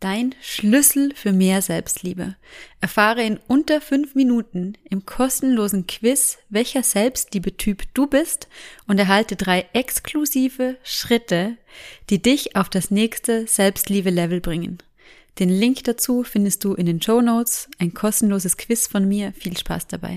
Dein Schlüssel für mehr Selbstliebe. Erfahre in unter 5 Minuten im kostenlosen Quiz, welcher Selbstliebe-Typ du bist und erhalte 3 exklusive Schritte, die dich auf das nächste Selbstliebe-Level bringen. Den Link dazu findest du in den Shownotes. Ein kostenloses Quiz von mir. Viel Spaß dabei.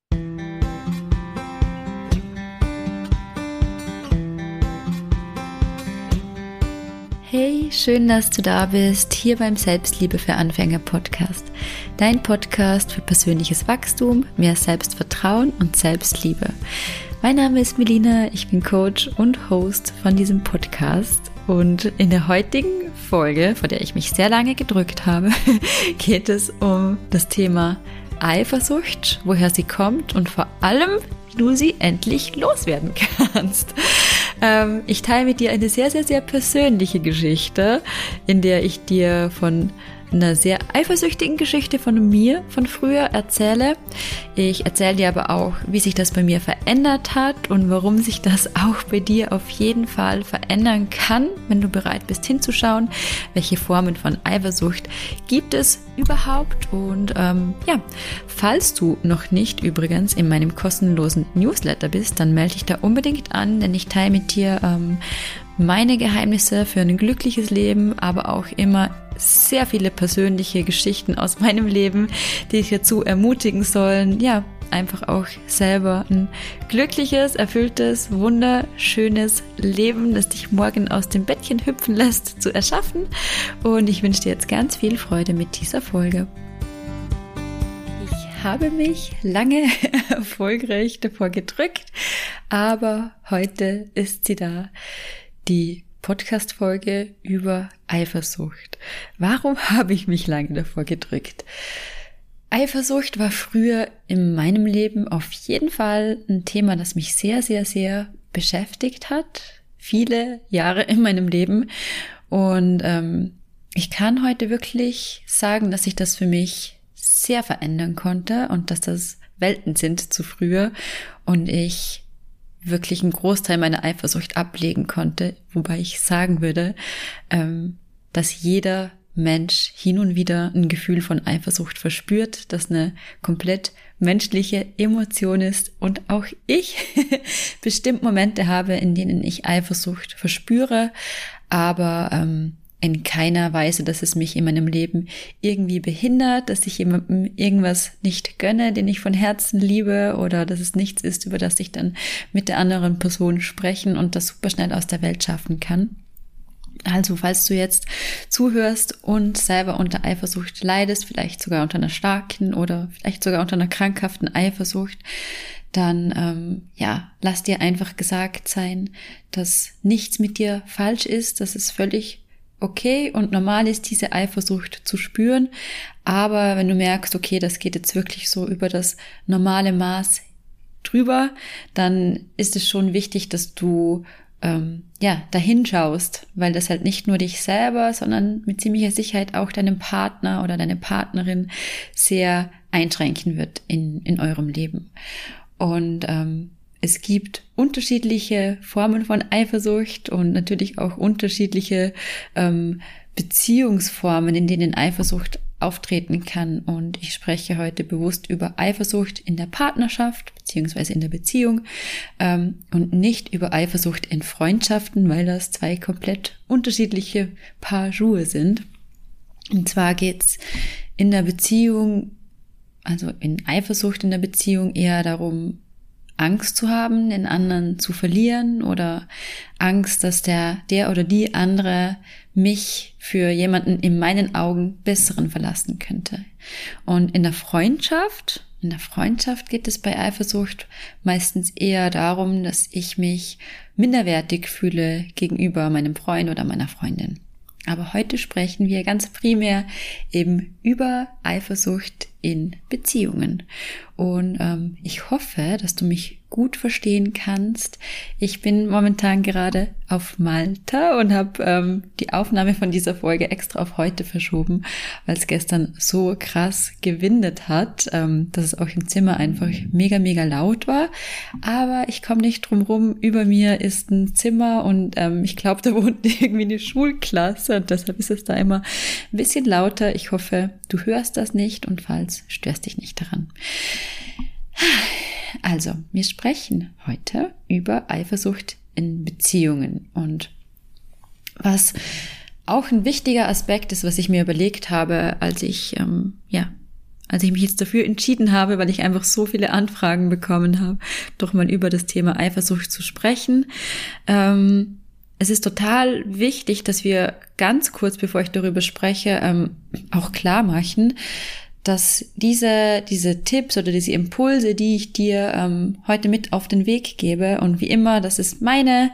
Hey, schön, dass du da bist, hier beim Selbstliebe für Anfänger Podcast. Dein Podcast für persönliches Wachstum, mehr Selbstvertrauen und Selbstliebe. Mein Name ist Melina, ich bin Coach und Host von diesem Podcast. Und in der heutigen Folge, vor der ich mich sehr lange gedrückt habe, geht es um das Thema Eifersucht, woher sie kommt und vor allem, wie du sie endlich loswerden kannst. Ich teile mit dir eine sehr, sehr, sehr persönliche Geschichte, in der ich dir von einer sehr eifersüchtigen Geschichte von mir, von früher erzähle. Ich erzähle dir aber auch, wie sich das bei mir verändert hat und warum sich das auch bei dir auf jeden Fall verändern kann, wenn du bereit bist hinzuschauen, welche Formen von Eifersucht gibt es überhaupt. Und falls du noch nicht übrigens in meinem kostenlosen Newsletter bist, dann melde dich da unbedingt an, denn ich teile mit dir meine Geheimnisse für ein glückliches Leben, aber auch immer sehr viele persönliche Geschichten aus meinem Leben, die dich dazu ermutigen sollen, einfach auch selber ein glückliches, erfülltes, wunderschönes Leben, das dich morgen aus dem Bettchen hüpfen lässt, zu erschaffen. Und ich wünsche dir jetzt ganz viel Freude mit dieser Folge. Ich habe mich lange erfolgreich davor gedrückt, aber heute ist sie da. Die Podcast-Folge über Eifersucht. Warum habe ich mich lange davor gedrückt? Eifersucht war früher in meinem Leben auf jeden Fall ein Thema, das mich sehr, sehr, sehr beschäftigt hat. Viele Jahre in meinem Leben. Und ich kann heute wirklich sagen, dass ich das für mich sehr verändern konnte und dass das Welten sind zu früher und ich wirklich einen Großteil meiner Eifersucht ablegen konnte, wobei ich sagen würde, dass jeder Mensch hin und wieder ein Gefühl von Eifersucht verspürt, das eine komplett menschliche Emotion ist und auch ich bestimmt Momente habe, in denen ich Eifersucht verspüre, aber in keiner Weise, dass es mich in meinem Leben irgendwie behindert, dass ich jemandem irgendwas nicht gönne, den ich von Herzen liebe, oder dass es nichts ist, über das ich dann mit der anderen Person sprechen und das super schnell aus der Welt schaffen kann. Also, falls du jetzt zuhörst und selber unter Eifersucht leidest, vielleicht sogar unter einer starken oder vielleicht sogar unter einer krankhaften Eifersucht, dann lass dir einfach gesagt sein, dass nichts mit dir falsch ist, dass es völlig okay und normal ist, diese Eifersucht zu spüren, aber wenn du merkst, okay, das geht jetzt wirklich so über das normale Maß drüber, dann ist es schon wichtig, dass du dahin schaust, weil das halt nicht nur dich selber, sondern mit ziemlicher Sicherheit auch deinem Partner oder deine Partnerin sehr einschränken wird in eurem Leben. Und es gibt unterschiedliche Formen von Eifersucht und natürlich auch unterschiedliche Beziehungsformen, in denen Eifersucht auftreten kann. Und ich spreche heute bewusst über Eifersucht in der Partnerschaft beziehungsweise in der Beziehung und nicht über Eifersucht in Freundschaften, weil das 2 komplett unterschiedliche Paar Schuhe sind. Und zwar geht's in der Beziehung, also in Eifersucht in der Beziehung, eher darum, Angst zu haben, den anderen zu verlieren oder Angst, dass der oder die andere mich für jemanden in meinen Augen besseren verlassen könnte. Und in der Freundschaft geht es bei Eifersucht meistens eher darum, dass ich mich minderwertig fühle gegenüber meinem Freund oder meiner Freundin. Aber heute sprechen wir ganz primär eben über Eifersucht in Beziehungen. Und ich hoffe, dass du mich gut verstehen kannst. Ich bin momentan gerade auf Malta und habe die Aufnahme von dieser Folge extra auf heute verschoben, weil es gestern so krass gewindet hat, dass es auch im Zimmer einfach mega, mega laut war. Aber ich komme nicht drum rum. Über mir ist ein Zimmer und ich glaube, da wohnt irgendwie eine Schulklasse und deshalb ist es da immer ein bisschen lauter. Ich hoffe, du hörst das nicht und falls, störst dich nicht daran. Also, wir sprechen heute über Eifersucht in Beziehungen und was auch ein wichtiger Aspekt ist, was ich mir überlegt habe, als ich mich jetzt dafür entschieden habe, weil ich einfach so viele Anfragen bekommen habe, doch mal über das Thema Eifersucht zu sprechen. Es ist total wichtig, dass wir ganz kurz, bevor ich darüber spreche, auch klar machen, dass diese Tipps oder diese Impulse, die ich dir heute mit auf den Weg gebe und wie immer, das ist meine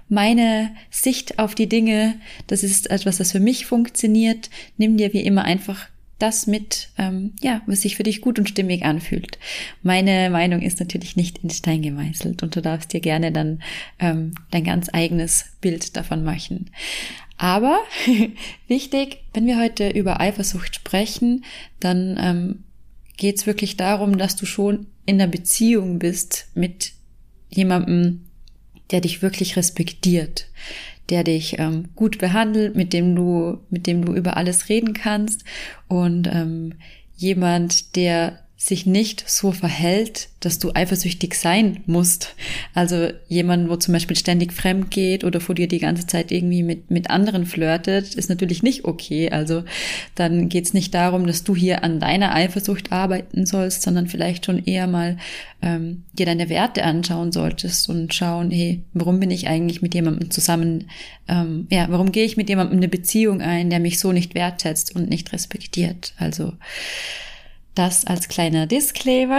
Sicht auf die Dinge, das ist etwas, das für mich funktioniert, nimm dir wie immer einfach das mit, was sich für dich gut und stimmig anfühlt. Meine Meinung ist natürlich nicht in Stein gemeißelt und du darfst dir gerne dann dein ganz eigenes Bild davon machen. Aber wichtig, wenn wir heute über Eifersucht sprechen, dann geht es wirklich darum, dass du schon in einer Beziehung bist mit jemandem, der dich wirklich respektiert, der dich gut behandelt, mit dem du über alles reden kannst und jemand, der sich nicht so verhält, dass du eifersüchtig sein musst. Also jemand, wo zum Beispiel ständig fremd geht oder vor dir die ganze Zeit irgendwie mit anderen flirtet, ist natürlich nicht okay. Also dann geht's nicht darum, dass du hier an deiner Eifersucht arbeiten sollst, sondern vielleicht schon eher mal dir deine Werte anschauen solltest und schauen, hey, warum bin ich eigentlich mit jemandem zusammen, warum gehe ich mit jemandem eine Beziehung ein, der mich so nicht wertschätzt und nicht respektiert. Also das als kleiner Disclaimer.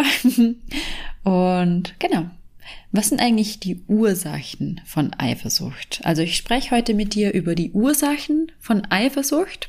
Und genau, was sind eigentlich die Ursachen von Eifersucht? Also ich spreche heute mit dir über die Ursachen von Eifersucht.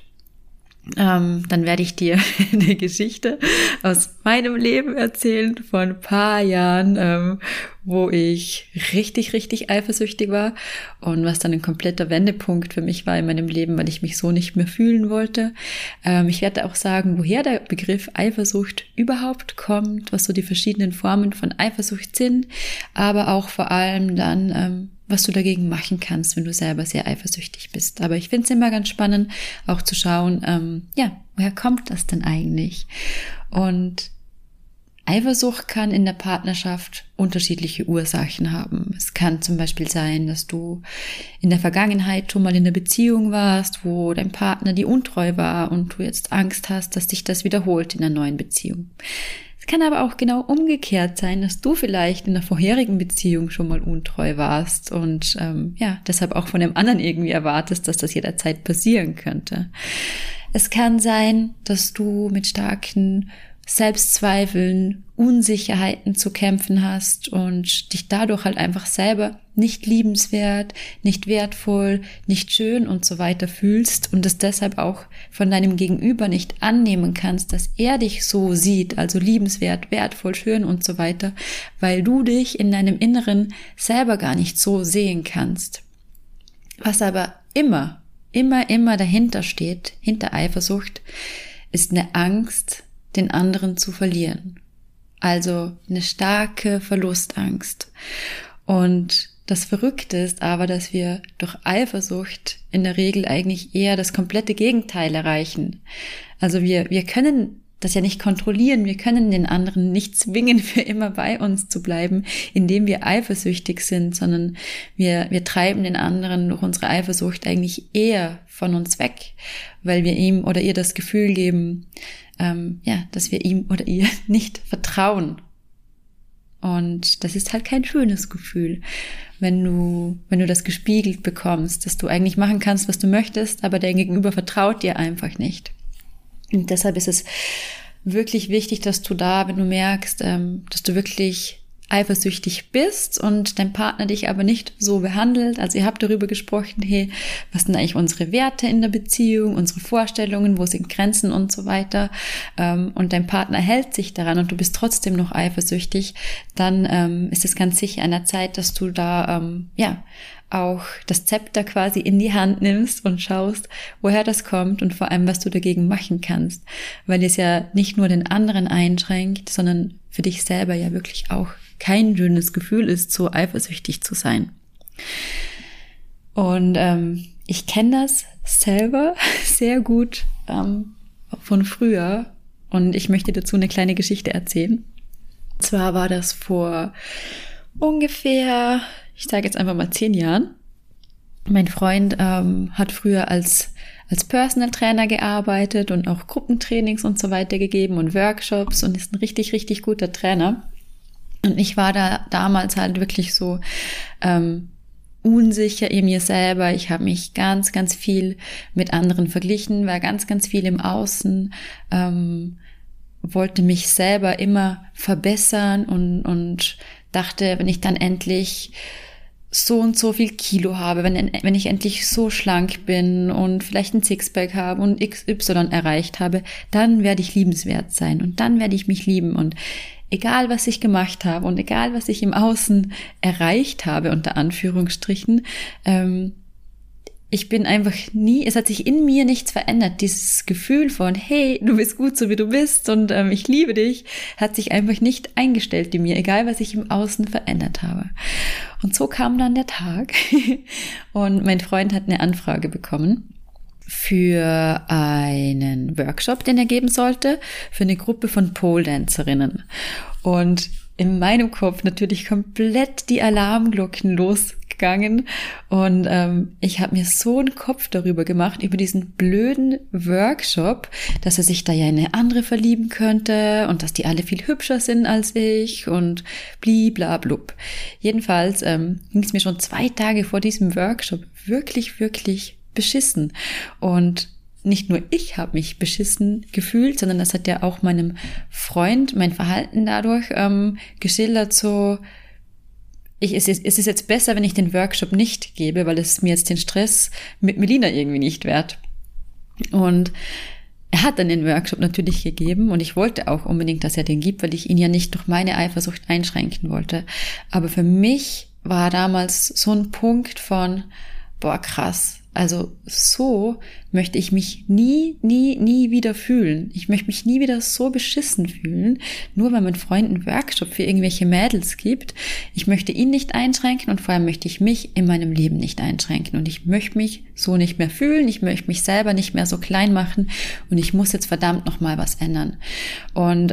Dann werde ich dir eine Geschichte aus meinem Leben erzählen von ein paar Jahren, wo ich richtig, richtig eifersüchtig war und was dann ein kompletter Wendepunkt für mich war in meinem Leben, weil ich mich so nicht mehr fühlen wollte. Ich werde auch sagen, woher der Begriff Eifersucht überhaupt kommt, was so die verschiedenen Formen von Eifersucht sind, aber auch vor allem dann, was du dagegen machen kannst, wenn du selber sehr eifersüchtig bist. Aber ich finde es immer ganz spannend, auch zu schauen, woher kommt das denn eigentlich? Und Eifersucht kann in der Partnerschaft unterschiedliche Ursachen haben. Es kann zum Beispiel sein, dass du in der Vergangenheit schon mal in einer Beziehung warst, wo dein Partner dir untreu war und du jetzt Angst hast, dass sich das wiederholt in einer neuen Beziehung. Es kann aber auch genau umgekehrt sein, dass du vielleicht in der vorherigen Beziehung schon mal untreu warst und deshalb auch von dem anderen irgendwie erwartest, dass das jederzeit passieren könnte. Es kann sein, dass du mit starken Selbstzweifeln, Unsicherheiten zu kämpfen hast und dich dadurch halt einfach selber nicht liebenswert, nicht wertvoll, nicht schön und so weiter fühlst und es deshalb auch von deinem Gegenüber nicht annehmen kannst, dass er dich so sieht, also liebenswert, wertvoll, schön und so weiter, weil du dich in deinem Inneren selber gar nicht so sehen kannst. Was aber immer dahinter steht, hinter Eifersucht, ist eine Angst, den anderen zu verlieren. Also eine starke Verlustangst. Und das Verrückte ist aber, dass wir durch Eifersucht in der Regel eigentlich eher das komplette Gegenteil erreichen. Also wir können das ja nicht kontrollieren, wir können den anderen nicht zwingen, für immer bei uns zu bleiben, indem wir eifersüchtig sind, sondern wir treiben den anderen durch unsere Eifersucht eigentlich eher von uns weg, weil wir ihm oder ihr das Gefühl geben, dass wir ihm oder ihr nicht vertrauen. Und das ist halt kein schönes Gefühl, wenn du das gespiegelt bekommst, dass du eigentlich machen kannst, was du möchtest, aber dein Gegenüber vertraut dir einfach nicht. Und deshalb ist es wirklich wichtig, dass du da, wenn du merkst, dass du wirklich eifersüchtig bist und dein Partner dich aber nicht so behandelt. Also ihr habt darüber gesprochen, hey, was sind eigentlich unsere Werte in der Beziehung, unsere Vorstellungen, wo sind Grenzen und so weiter, und dein Partner hält sich daran und du bist trotzdem noch eifersüchtig, dann ist es ganz sicher an der Zeit, dass du da auch das Zepter quasi in die Hand nimmst und schaust, woher das kommt und vor allem, was du dagegen machen kannst, weil es ja nicht nur den anderen einschränkt, sondern für dich selber ja wirklich auch kein schönes Gefühl ist, so eifersüchtig zu sein. Und ich kenne das selber sehr gut von früher und ich möchte dazu eine kleine Geschichte erzählen. Und zwar war das vor ungefähr, ich sage jetzt einfach mal 10 Jahren. Mein Freund hat früher als Personal Trainer gearbeitet und auch Gruppentrainings und so weiter gegeben und Workshops und ist ein richtig, richtig guter Trainer. Und ich war da damals halt wirklich so unsicher in mir selber. Ich habe mich ganz, ganz viel mit anderen verglichen, war ganz, ganz viel im Außen, wollte mich selber immer verbessern und dachte, wenn ich dann endlich so und so viel Kilo habe, wenn ich endlich so schlank bin und vielleicht ein Sixpack habe und XY erreicht habe, dann werde ich liebenswert sein und dann werde ich mich lieben und egal was ich gemacht habe und egal was ich im Außen erreicht habe, unter Anführungsstrichen, ich bin einfach es hat sich in mir nichts verändert. Dieses Gefühl von, hey, du bist gut so wie du bist und ich liebe dich, hat sich einfach nicht eingestellt in mir, egal was ich im Außen verändert habe. Und so kam dann der Tag und mein Freund hat eine Anfrage bekommen für einen Workshop, den er geben sollte, für eine Gruppe von Pole-Dancerinnen. Und in meinem Kopf natürlich komplett die Alarmglocken losgegangen und ich habe mir so einen Kopf darüber gemacht, über diesen blöden Workshop, dass er sich da ja in eine andere verlieben könnte und dass die alle viel hübscher sind als ich und bliblablub. Jedenfalls ging es mir schon 2 Tage vor diesem Workshop wirklich, wirklich beschissen und nicht nur ich habe mich beschissen gefühlt, sondern das hat ja auch meinem Freund mein Verhalten dadurch geschildert, so, es ist jetzt besser, wenn ich den Workshop nicht gebe, weil es mir jetzt den Stress mit Melina irgendwie nicht wert. Und er hat dann den Workshop natürlich gegeben und ich wollte auch unbedingt, dass er den gibt, weil ich ihn ja nicht durch meine Eifersucht einschränken wollte. Aber für mich war damals so ein Punkt von, boah, krass. Also so möchte ich mich nie wieder fühlen. Ich möchte mich nie wieder so beschissen fühlen, nur weil mein Freund einen Workshop für irgendwelche Mädels gibt. Ich möchte ihn nicht einschränken und vor allem möchte ich mich in meinem Leben nicht einschränken. Und ich möchte mich so nicht mehr fühlen, ich möchte mich selber nicht mehr so klein machen und ich muss jetzt verdammt nochmal was ändern. Und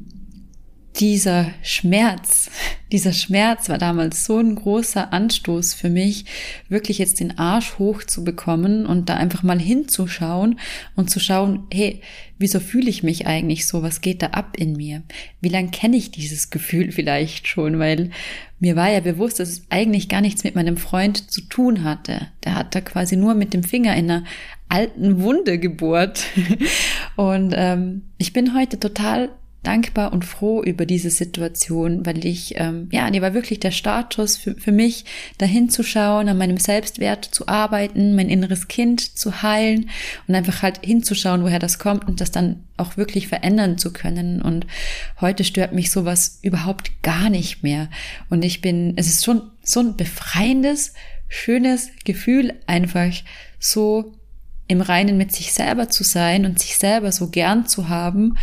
dieser Schmerz war damals so ein großer Anstoß für mich, wirklich jetzt den Arsch hoch zu bekommen und da einfach mal hinzuschauen und zu schauen, hey, wieso fühle ich mich eigentlich so? Was geht da ab in mir? Wie lange kenne ich dieses Gefühl vielleicht schon? Weil mir war ja bewusst, dass es eigentlich gar nichts mit meinem Freund zu tun hatte. Der hat da quasi nur mit dem Finger in einer alten Wunde gebohrt. Und ich bin heute total dankbar und froh über diese Situation, weil die war wirklich der Startschuss für mich, dahin zu schauen, an meinem Selbstwert zu arbeiten, mein inneres Kind zu heilen und einfach halt hinzuschauen, woher das kommt und das dann auch wirklich verändern zu können. Und heute stört mich sowas überhaupt gar nicht mehr. Und es ist schon so ein befreiendes, schönes Gefühl, einfach so im Reinen mit sich selber zu sein und sich selber so gern zu haben,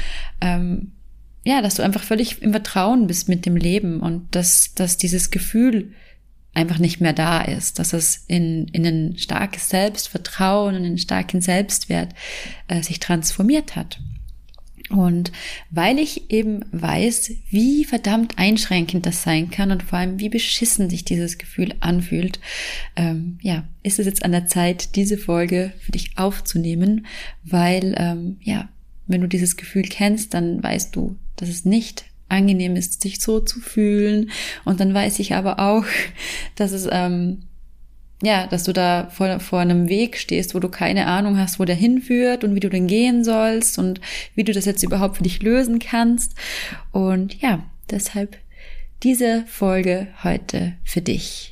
dass du einfach völlig im Vertrauen bist mit dem Leben und dass dieses Gefühl einfach nicht mehr da ist, dass es in ein starkes Selbstvertrauen und einen starken Selbstwert sich transformiert hat. Und weil ich eben weiß, wie verdammt einschränkend das sein kann und vor allem wie beschissen sich dieses Gefühl anfühlt, ist es jetzt an der Zeit, diese Folge für dich aufzunehmen, weil wenn du dieses Gefühl kennst, dann weißt du, dass es nicht angenehm ist, sich so zu fühlen. Und dann weiß ich aber auch, dass es, dass du da vor einem Weg stehst, wo du keine Ahnung hast, wo der hinführt und wie du denn gehen sollst und wie du das jetzt überhaupt für dich lösen kannst. Und ja, deshalb diese Folge heute für dich.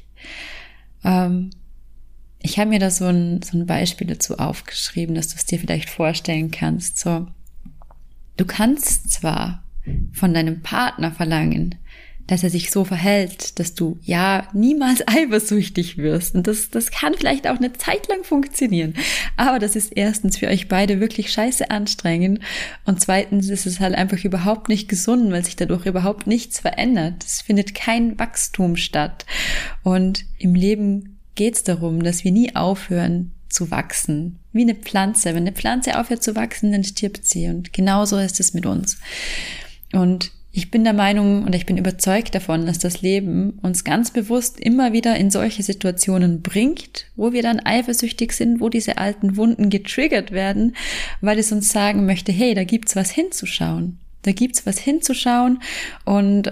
Ich habe mir da so ein Beispiel dazu aufgeschrieben, dass du es dir vielleicht vorstellen kannst. So, du kannst zwar von deinem Partner verlangen, dass er sich so verhält, dass du ja niemals eifersüchtig wirst. Und das kann vielleicht auch eine Zeit lang funktionieren. Aber das ist erstens für euch beide wirklich scheiße anstrengend. Und zweitens ist es halt einfach überhaupt nicht gesund, weil sich dadurch überhaupt nichts verändert. Es findet kein Wachstum statt. Und im Leben geht es darum, dass wir nie aufhören zu wachsen. Wie eine Pflanze. Wenn eine Pflanze aufhört zu wachsen, dann stirbt sie. Und genauso ist es mit uns. Und ich bin der Meinung und ich bin überzeugt davon, dass das Leben uns ganz bewusst immer wieder in solche Situationen bringt, wo wir dann eifersüchtig sind, wo diese alten Wunden getriggert werden, weil es uns sagen möchte, hey, da gibt's was hinzuschauen. Da gibt's was hinzuschauen und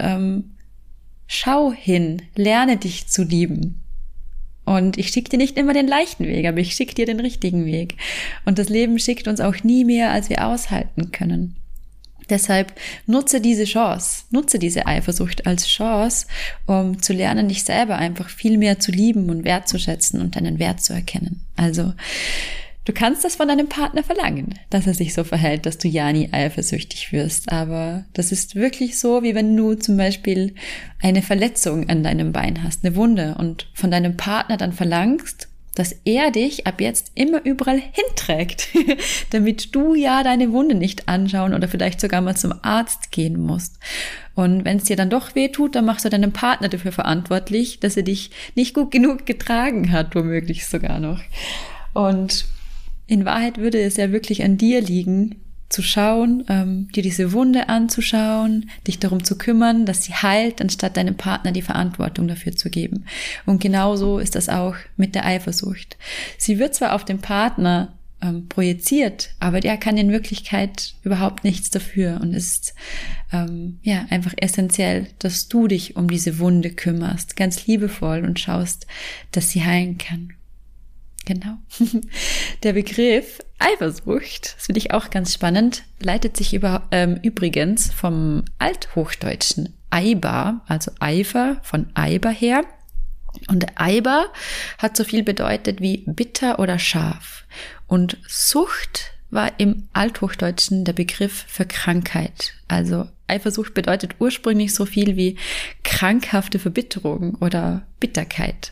schau hin, lerne dich zu lieben. Und ich schicke dir nicht immer den leichten Weg, aber ich schicke dir den richtigen Weg. Und das Leben schickt uns auch nie mehr, als wir aushalten können. Deshalb nutze diese Chance, nutze diese Eifersucht als Chance, um zu lernen, dich selber einfach viel mehr zu lieben und wertzuschätzen und deinen Wert zu erkennen. Also, du kannst das von deinem Partner verlangen, dass er sich so verhält, dass du ja nie eifersüchtig wirst. Aber das ist wirklich so, wie wenn du zum Beispiel eine Verletzung an deinem Bein hast, eine Wunde, und von deinem Partner dann verlangst, dass er dich ab jetzt immer überall hinträgt, damit du ja deine Wunde nicht anschauen oder vielleicht sogar mal zum Arzt gehen musst. Und wenn es dir dann doch weh tut, dann machst du deinen Partner dafür verantwortlich, dass er dich nicht gut genug getragen hat, womöglich sogar noch. Und in Wahrheit würde es ja wirklich an dir liegen, zu schauen, dir diese Wunde anzuschauen, dich darum zu kümmern, dass sie heilt, anstatt deinem Partner die Verantwortung dafür zu geben. Und genauso ist das auch mit der Eifersucht. Sie wird zwar auf den Partner projiziert, aber der kann in Wirklichkeit überhaupt nichts dafür, und es ist einfach essentiell, dass du dich um diese Wunde kümmerst, ganz liebevoll, und schaust, dass sie heilen kann. Genau. Der Begriff Eifersucht, das finde ich auch ganz spannend, leitet sich übrigens vom althochdeutschen Eiber, also Eifer, von Eiber her. Und Eiber hat so viel bedeutet wie bitter oder scharf. Und Sucht war im Althochdeutschen der Begriff für Krankheit. Also Eifersucht bedeutet ursprünglich so viel wie krankhafte Verbitterung oder Bitterkeit.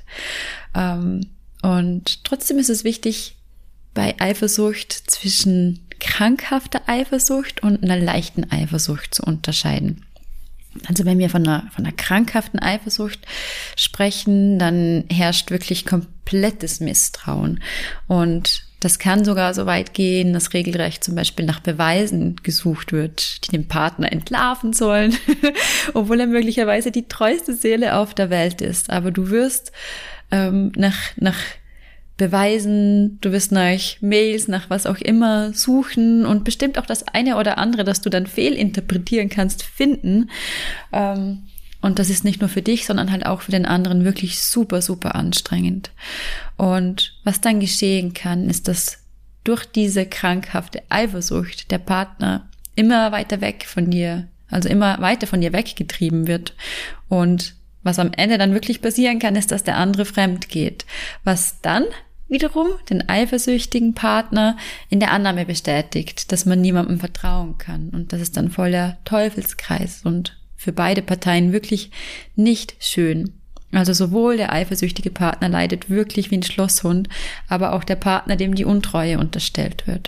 Und trotzdem ist es wichtig, bei Eifersucht zwischen krankhafter Eifersucht und einer leichten Eifersucht zu unterscheiden. Also wenn wir von einer krankhaften Eifersucht sprechen, dann herrscht wirklich komplettes Misstrauen. Und das kann sogar so weit gehen, dass regelrecht zum Beispiel nach Beweisen gesucht wird, die den Partner entlarven sollen, obwohl er möglicherweise die treueste Seele auf der Welt ist. Aber du wirst nach Beweisen, du wirst nach Mails, nach was auch immer suchen und bestimmt auch das eine oder andere, das du dann fehlinterpretieren kannst, finden. Und das ist nicht nur für dich, sondern halt auch für den anderen wirklich super, super anstrengend. Und was dann geschehen kann, ist, dass durch diese krankhafte Eifersucht der Partner immer weiter weg von dir, also immer weiter von dir weggetrieben wird. Und was am Ende dann wirklich passieren kann, ist, dass der andere fremd geht, was dann wiederum den eifersüchtigen Partner in der Annahme bestätigt, dass man niemandem vertrauen kann. Und das ist dann voller Teufelskreis und für beide Parteien wirklich nicht schön. Also sowohl der eifersüchtige Partner leidet wirklich wie ein Schlosshund, aber auch der Partner, dem die Untreue unterstellt wird.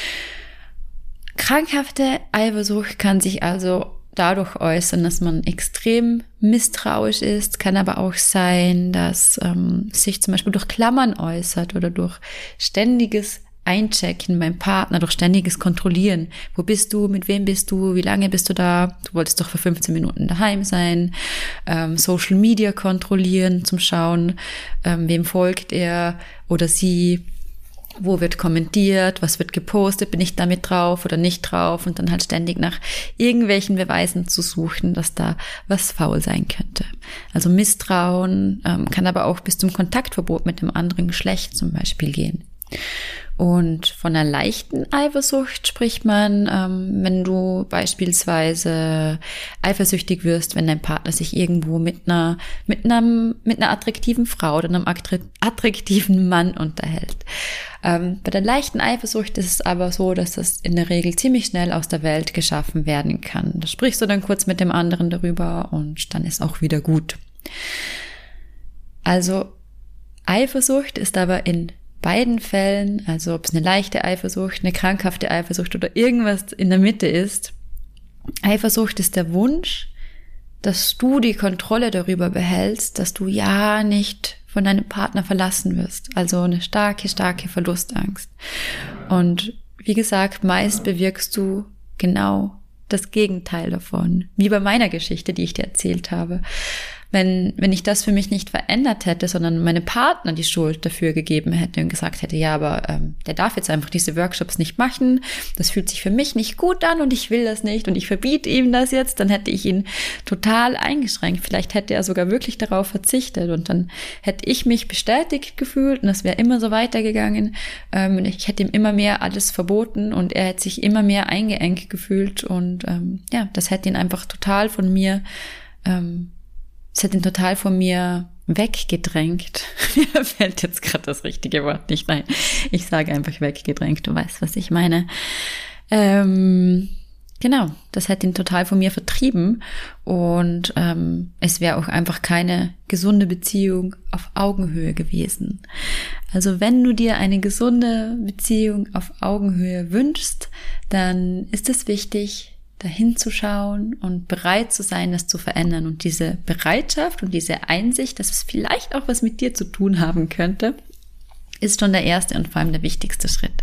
Krankhafte Eifersucht kann sich also dadurch äußern, dass man extrem misstrauisch ist, kann aber auch sein, dass sich zum Beispiel durch Klammern äußert oder durch ständiges Einchecken beim Partner, durch ständiges Kontrollieren. Wo bist du? Mit wem bist du? Wie lange bist du da? Du wolltest doch vor 15 Minuten daheim sein. Social Media kontrollieren, zum Schauen, wem folgt er oder sie. Wo wird kommentiert, was wird gepostet, bin ich damit drauf oder nicht drauf, und dann halt ständig nach irgendwelchen Beweisen zu suchen, dass da was faul sein könnte. Also Misstrauen kann aber auch bis zum Kontaktverbot mit dem anderen Geschlecht zum Beispiel gehen. Und von einer leichten Eifersucht spricht man, wenn du beispielsweise eifersüchtig wirst, wenn dein Partner sich irgendwo mit einer attraktiven Frau oder einem attraktiven Mann unterhält. Bei der leichten Eifersucht ist es aber so, dass das in der Regel ziemlich schnell aus der Welt geschaffen werden kann. Da sprichst du dann kurz mit dem anderen darüber und dann ist auch wieder gut. Also Eifersucht ist aber in beiden Fällen, also ob es eine leichte Eifersucht, eine krankhafte Eifersucht oder irgendwas in der Mitte ist, Eifersucht ist der Wunsch, dass du die Kontrolle darüber behältst, dass du ja nicht von deinem Partner verlassen wirst. Also eine starke, starke Verlustangst. Und wie gesagt, meist bewirkst du genau das Gegenteil davon. Wie bei meiner Geschichte, die ich dir erzählt habe. Wenn ich das für mich nicht verändert hätte, sondern meinem Partner die Schuld dafür gegeben hätte und gesagt hätte, ja, aber der darf jetzt einfach diese Workshops nicht machen, das fühlt sich für mich nicht gut an und ich will das nicht und ich verbiete ihm das jetzt, dann hätte ich ihn total eingeschränkt. Vielleicht hätte er sogar wirklich darauf verzichtet und dann hätte ich mich bestätigt gefühlt und das wäre immer so weitergegangen. Ich hätte ihm immer mehr alles verboten und er hätte sich immer mehr eingeengt gefühlt und das hätte ihn einfach total von mir es hat ihn total von mir weggedrängt. Mir fällt jetzt gerade das richtige Wort nicht ein. Ich sage einfach weggedrängt, du weißt, was ich meine. Genau, das hat ihn total von mir vertrieben und es wäre auch einfach keine gesunde Beziehung auf Augenhöhe gewesen. Also wenn du dir eine gesunde Beziehung auf Augenhöhe wünschst, dann ist es wichtig, dahin zu schauen und bereit zu sein, das zu verändern. Und diese Bereitschaft und diese Einsicht, dass es vielleicht auch was mit dir zu tun haben könnte, ist schon der erste und vor allem der wichtigste Schritt.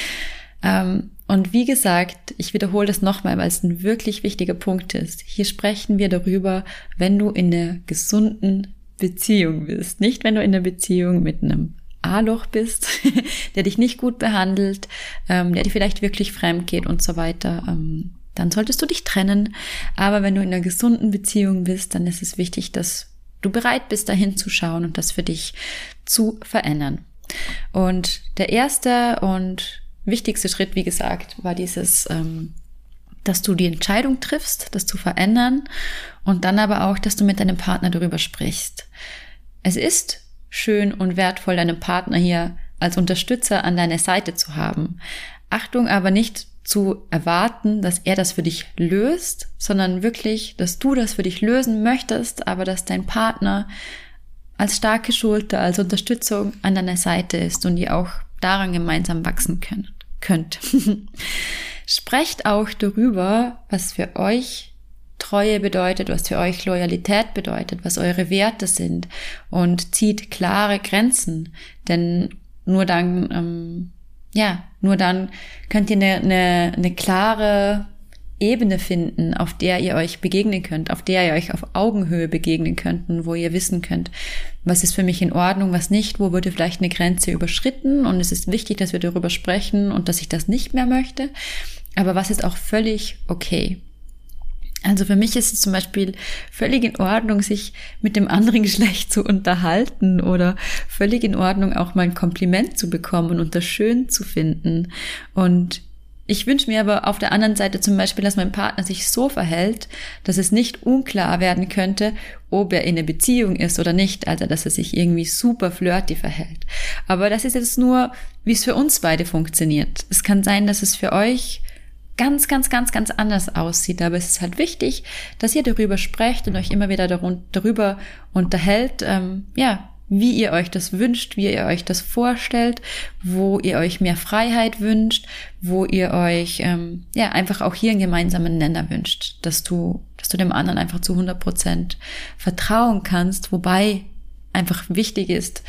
Und wie gesagt, ich wiederhole das nochmal, weil es ein wirklich wichtiger Punkt ist. Hier sprechen wir darüber, wenn du in einer gesunden Beziehung bist. Nicht, wenn du in einer Beziehung mit einem A-Loch bist, der dich nicht gut behandelt, der dir vielleicht wirklich fremd geht und so weiter. Dann solltest du dich trennen. Aber wenn du in einer gesunden Beziehung bist, dann ist es wichtig, dass du bereit bist, dahin zu schauen und das für dich zu verändern. Und der erste und wichtigste Schritt, wie gesagt, war dieses, dass du die Entscheidung triffst, das zu verändern und dann aber auch, dass du mit deinem Partner darüber sprichst. Es ist schön und wertvoll, deinen Partner hier als Unterstützer an deiner Seite zu haben. Achtung, aber nicht zu erwarten, dass er das für dich löst, sondern wirklich, dass du das für dich lösen möchtest, aber dass dein Partner als starke Schulter, als Unterstützung an deiner Seite ist und ihr auch daran gemeinsam wachsen könnt. Sprecht auch darüber, was für euch Treue bedeutet, was für euch Loyalität bedeutet, was eure Werte sind und zieht klare Grenzen, denn nur dann könnt ihr eine klare Ebene finden, auf der ihr euch begegnen könnt, auf der ihr euch auf Augenhöhe begegnen könnt und wo ihr wissen könnt, was ist für mich in Ordnung, was nicht, wo wurde vielleicht eine Grenze überschritten und es ist wichtig, dass wir darüber sprechen und dass ich das nicht mehr möchte, aber was ist auch völlig okay. Also für mich ist es zum Beispiel völlig in Ordnung, sich mit dem anderen Geschlecht zu unterhalten oder völlig in Ordnung, auch mal ein Kompliment zu bekommen und das schön zu finden. Und ich wünsche mir aber auf der anderen Seite zum Beispiel, dass mein Partner sich so verhält, dass es nicht unklar werden könnte, ob er in einer Beziehung ist oder nicht, also dass er sich irgendwie super flirty verhält. Aber das ist jetzt nur, wie es für uns beide funktioniert. Es kann sein, dass es für euch ganz anders aussieht. Aber es ist halt wichtig, dass ihr darüber sprecht und euch immer wieder darüber unterhält, wie ihr euch das wünscht, wie ihr euch das vorstellt, wo ihr euch mehr Freiheit wünscht, wo ihr euch einfach auch hier einen gemeinsamen Nenner wünscht, dass du dem anderen einfach zu 100% vertrauen kannst, wobei einfach wichtig ist,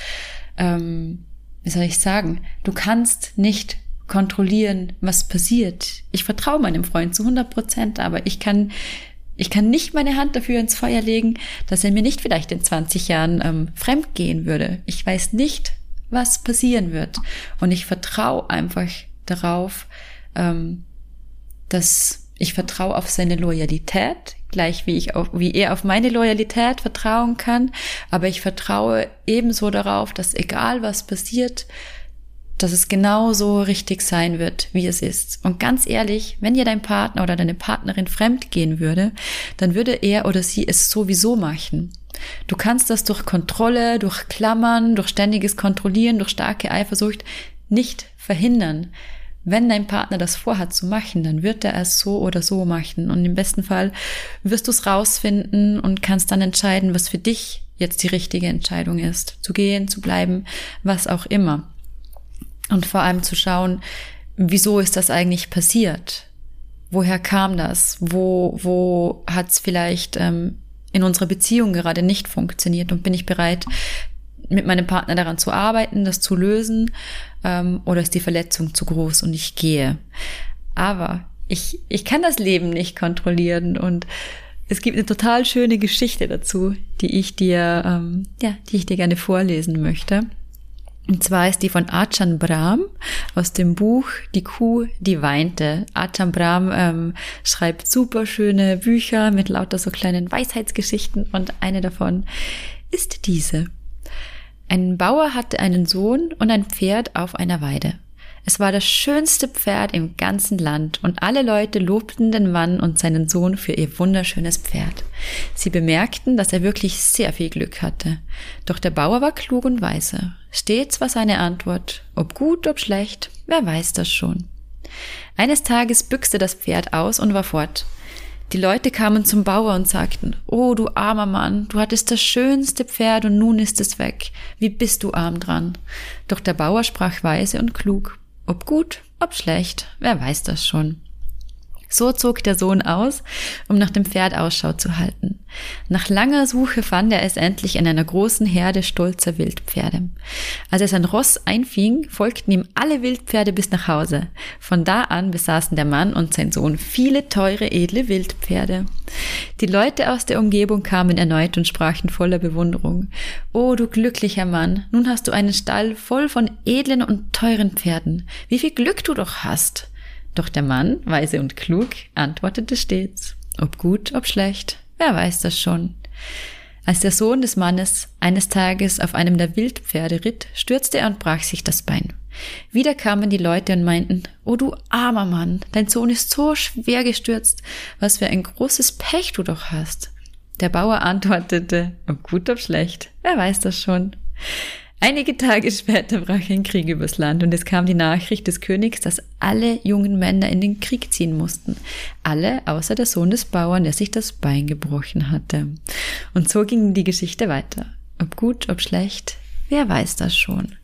du kannst nicht kontrollieren, was passiert. Ich vertraue meinem Freund zu 100%, aber ich kann nicht meine Hand dafür ins Feuer legen, dass er mir nicht vielleicht in 20 Jahren fremd gehen würde. Ich weiß nicht, was passieren wird. Und ich vertraue einfach darauf, dass ich vertraue auf seine Loyalität, gleich wie er auf meine Loyalität vertrauen kann. Aber ich vertraue ebenso darauf, dass egal was passiert, dass es genauso richtig sein wird, wie es ist. Und ganz ehrlich, wenn dir dein Partner oder deine Partnerin fremd gehen würde, dann würde er oder sie es sowieso machen. Du kannst das durch Kontrolle, durch Klammern, durch ständiges Kontrollieren, durch starke Eifersucht nicht verhindern. Wenn dein Partner das vorhat zu machen, dann wird er es so oder so machen. Und im besten Fall wirst du es rausfinden und kannst dann entscheiden, was für dich jetzt die richtige Entscheidung ist. Zu gehen, zu bleiben, was auch immer. Und vor allem zu schauen, wieso ist das eigentlich passiert? Woher kam das? Wo hat es vielleicht in unserer Beziehung gerade nicht funktioniert? Und bin ich bereit, mit meinem Partner daran zu arbeiten, das zu lösen? Oder ist die Verletzung zu groß und ich gehe? Aber ich kann das Leben nicht kontrollieren. Und es gibt eine total schöne Geschichte dazu, die ich dir gerne vorlesen möchte. Und zwar ist die von Ajahn Brahm aus dem Buch Die Kuh, die weinte. Ajahn Brahm schreibt super schöne Bücher mit lauter so kleinen Weisheitsgeschichten und eine davon ist diese. Ein Bauer hatte einen Sohn und ein Pferd auf einer Weide. Es war das schönste Pferd im ganzen Land und alle Leute lobten den Mann und seinen Sohn für ihr wunderschönes Pferd. Sie bemerkten, dass er wirklich sehr viel Glück hatte. Doch der Bauer war klug und weise. Stets war seine Antwort, ob gut, ob schlecht, wer weiß das schon. Eines Tages büchste das Pferd aus und war fort. Die Leute kamen zum Bauer und sagten, oh, du armer Mann, du hattest das schönste Pferd und nun ist es weg. Wie bist du arm dran? Doch der Bauer sprach weise und klug. Ob gut, ob schlecht, wer weiß das schon. So zog der Sohn aus, um nach dem Pferd Ausschau zu halten. Nach langer Suche fand er es endlich in einer großen Herde stolzer Wildpferde. Als er sein Ross einfing, folgten ihm alle Wildpferde bis nach Hause. Von da an besaßen der Mann und sein Sohn viele teure, edle Wildpferde. Die Leute aus der Umgebung kamen erneut und sprachen voller Bewunderung. Oh, du glücklicher Mann, nun hast du einen Stall voll von edlen und teuren Pferden. Wie viel Glück du doch hast! Doch der Mann, weise und klug, antwortete stets, ob gut, ob schlecht, wer weiß das schon. Als der Sohn des Mannes eines Tages auf einem der Wildpferde ritt, stürzte er und brach sich das Bein. Wieder kamen die Leute und meinten, oh du armer Mann, dein Sohn ist so schwer gestürzt, was für ein großes Pech du doch hast. Der Bauer antwortete, ob gut, ob schlecht, wer weiß das schon. Einige Tage später brach ein Krieg übers Land und es kam die Nachricht des Königs, dass alle jungen Männer in den Krieg ziehen mussten. Alle außer der Sohn des Bauern, der sich das Bein gebrochen hatte. Und so ging die Geschichte weiter. Ob gut, ob schlecht, wer weiß das schon.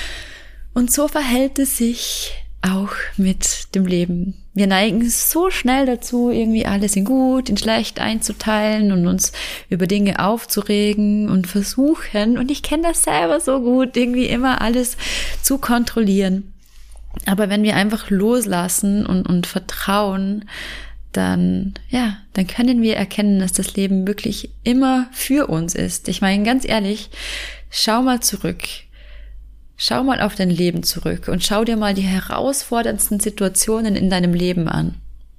Und so verhält es sich auch mit dem Leben. Wir neigen so schnell dazu, irgendwie alles in gut, in schlecht einzuteilen und uns über Dinge aufzuregen und versuchen, und ich kenne das selber so gut, irgendwie immer alles zu kontrollieren. Aber wenn wir einfach loslassen und vertrauen, dann können wir erkennen, dass das Leben wirklich immer für uns ist. Ich meine, ganz ehrlich, schau mal zurück. Schau mal auf dein Leben zurück und schau dir mal die herausforderndsten Situationen in deinem Leben an.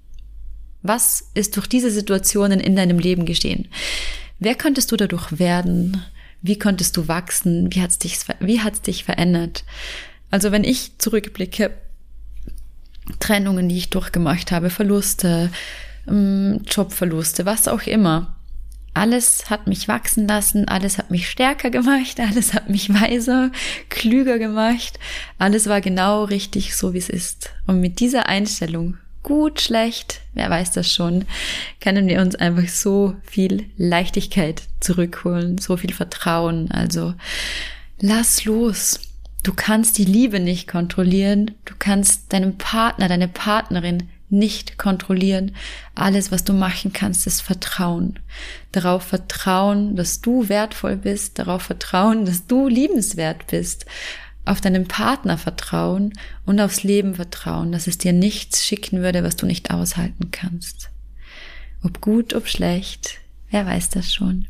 Was ist durch diese Situationen in deinem Leben geschehen? Wer konntest du dadurch werden? Wie konntest du wachsen? Wie hat's dich verändert? Also wenn ich zurückblicke, Trennungen, die ich durchgemacht habe, Verluste, Jobverluste, was auch immer. Alles hat mich wachsen lassen, alles hat mich stärker gemacht, alles hat mich weiser, klüger gemacht. Alles war genau richtig, so wie es ist. Und mit dieser Einstellung, gut, schlecht, wer weiß das schon, können wir uns einfach so viel Leichtigkeit zurückholen, so viel Vertrauen. Also lass los. Du kannst die Liebe nicht kontrollieren, du kannst deinen Partner, deine Partnerin nicht kontrollieren. Alles, was du machen kannst, ist Vertrauen. Darauf vertrauen, dass du wertvoll bist, darauf vertrauen, dass du liebenswert bist. Auf deinen Partner vertrauen und aufs Leben vertrauen, dass es dir nichts schicken würde, was du nicht aushalten kannst. Ob gut, ob schlecht, wer weiß das schon.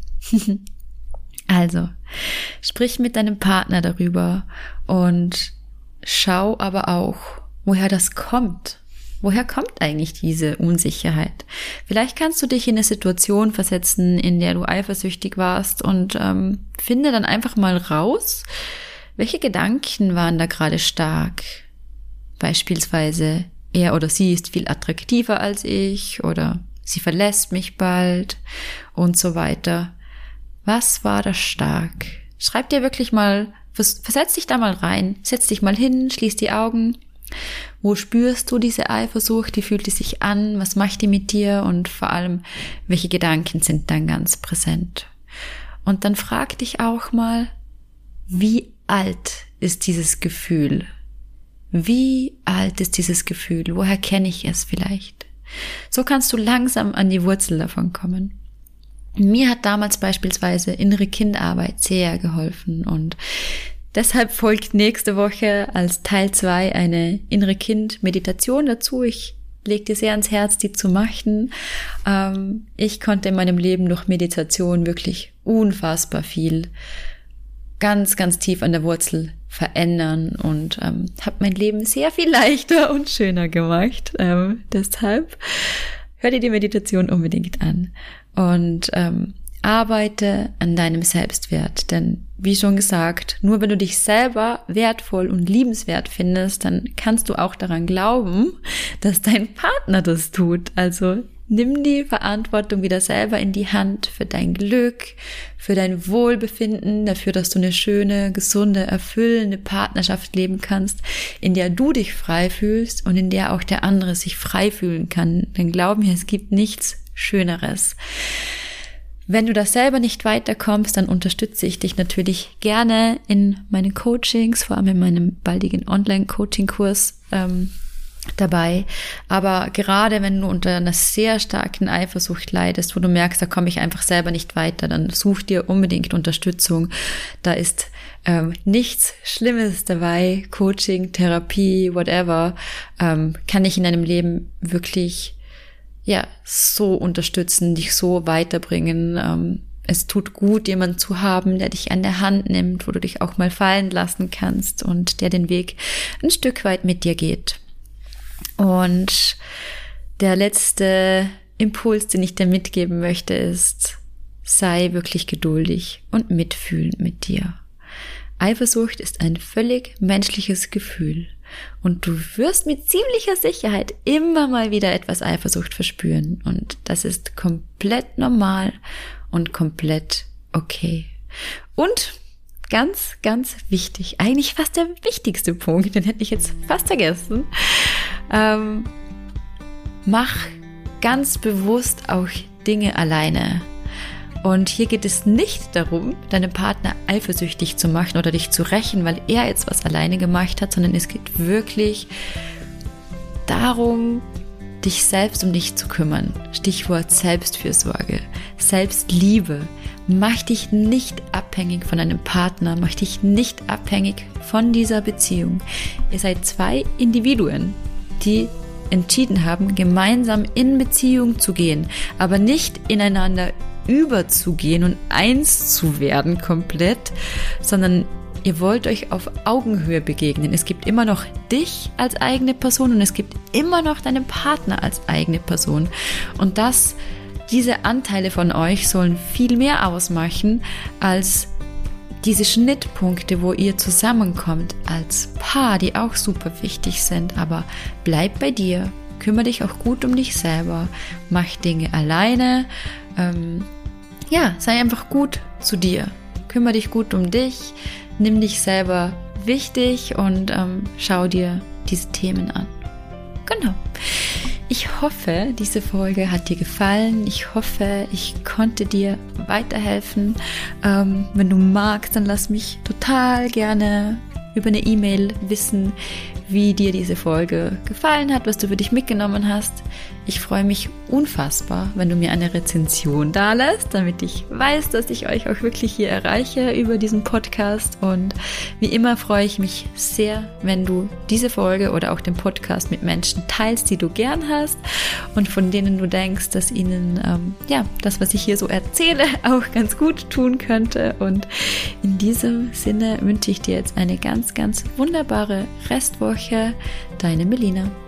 Also, sprich mit deinem Partner darüber und schau aber auch, woher das kommt. Woher kommt eigentlich diese Unsicherheit? Vielleicht kannst du dich in eine Situation versetzen, in der du eifersüchtig warst und finde dann einfach mal raus, Welche Gedanken waren da gerade stark? Beispielsweise, er oder sie ist viel attraktiver als ich oder sie verlässt mich bald und so weiter. Was war da stark? Schreib dir wirklich mal, versetz dich da mal rein, setz dich mal hin, schließ die Augen. Wo spürst du diese Eifersucht? Wie fühlt die sich an? Was macht die mit dir? Und vor allem, welche Gedanken sind dann ganz präsent? Und dann frag dich auch mal, wie alt ist dieses Gefühl? Wie alt ist dieses Gefühl? Woher kenne ich es vielleicht? So kannst du langsam an die Wurzel davon kommen. Mir hat damals beispielsweise innere Kindarbeit sehr geholfen und deshalb folgt nächste Woche als Teil 2 eine innere Kind-Meditation dazu. Ich lege dir sehr ans Herz, die zu machen. Ich konnte in meinem Leben durch Meditation wirklich unfassbar viel ganz, ganz tief an der Wurzel verändern und habe mein Leben sehr viel leichter und schöner gemacht. Deshalb hör dir die Meditation unbedingt an und arbeite an deinem Selbstwert, denn wie schon gesagt, nur wenn du dich selber wertvoll und liebenswert findest, dann kannst du auch daran glauben, dass dein Partner das tut. Also nimm die Verantwortung wieder selber in die Hand für dein Glück, für dein Wohlbefinden, dafür, dass du eine schöne, gesunde, erfüllende Partnerschaft leben kannst, in der du dich frei fühlst und in der auch der andere sich frei fühlen kann. Denn glaub mir, es gibt nichts Schöneres. Wenn du da selber nicht weiterkommst, dann unterstütze ich dich natürlich gerne in meinen Coachings, vor allem in meinem baldigen Online-Coaching-Kurs dabei. Aber gerade wenn du unter einer sehr starken Eifersucht leidest, wo du merkst, da komme ich einfach selber nicht weiter, dann such dir unbedingt Unterstützung. Da ist nichts Schlimmes dabei. Coaching, Therapie, whatever, kann ich in deinem Leben wirklich so unterstützen, dich so weiterbringen. Es tut gut, jemanden zu haben, der dich an der Hand nimmt, wo du dich auch mal fallen lassen kannst und der den Weg ein Stück weit mit dir geht. Und der letzte Impuls, den ich dir mitgeben möchte, ist, sei wirklich geduldig und mitfühlend mit dir. Eifersucht ist ein völlig menschliches Gefühl. Und du wirst mit ziemlicher Sicherheit immer mal wieder etwas Eifersucht verspüren. Und das ist komplett normal und komplett okay. Und ganz, ganz wichtig, eigentlich fast der wichtigste Punkt, den hätte ich jetzt fast vergessen. Mach ganz bewusst auch Dinge alleine. Und hier geht es nicht darum, deinen Partner eifersüchtig zu machen oder dich zu rächen, weil er jetzt was alleine gemacht hat, sondern es geht wirklich darum, dich selbst um dich zu kümmern. Stichwort Selbstfürsorge, Selbstliebe. Mach dich nicht abhängig von deinem Partner, mach dich nicht abhängig von dieser Beziehung. Ihr seid zwei Individuen, die entschieden haben, gemeinsam in Beziehung zu gehen, aber nicht ineinander überzugehen und eins zu werden komplett, sondern ihr wollt euch auf Augenhöhe begegnen. Es gibt immer noch dich als eigene Person und es gibt immer noch deinen Partner als eigene Person. Und diese Anteile von euch sollen viel mehr ausmachen als diese Schnittpunkte, wo ihr zusammenkommt als Paar, die auch super wichtig sind. Aber bleib bei dir, kümmere dich auch gut um dich selber, mach Dinge alleine, sei einfach gut zu dir, kümmere dich gut um dich, nimm dich selber wichtig und schau dir diese Themen an. Genau. Ich hoffe, diese Folge hat dir gefallen. Ich hoffe, ich konnte dir weiterhelfen. Wenn du magst, dann lass mich total gerne über eine E-Mail wissen, wie dir diese Folge gefallen hat, was du für dich mitgenommen hast. Ich freue mich unfassbar, wenn du mir eine Rezension dalässt, damit ich weiß, dass ich euch auch wirklich hier erreiche über diesen Podcast. Und wie immer freue ich mich sehr, wenn du diese Folge oder auch den Podcast mit Menschen teilst, die du gern hast und von denen du denkst, dass ihnen das, was ich hier so erzähle, auch ganz gut tun könnte. Und in diesem Sinne wünsche ich dir jetzt eine ganz, ganz wunderbare Restwoche. Deine Melina.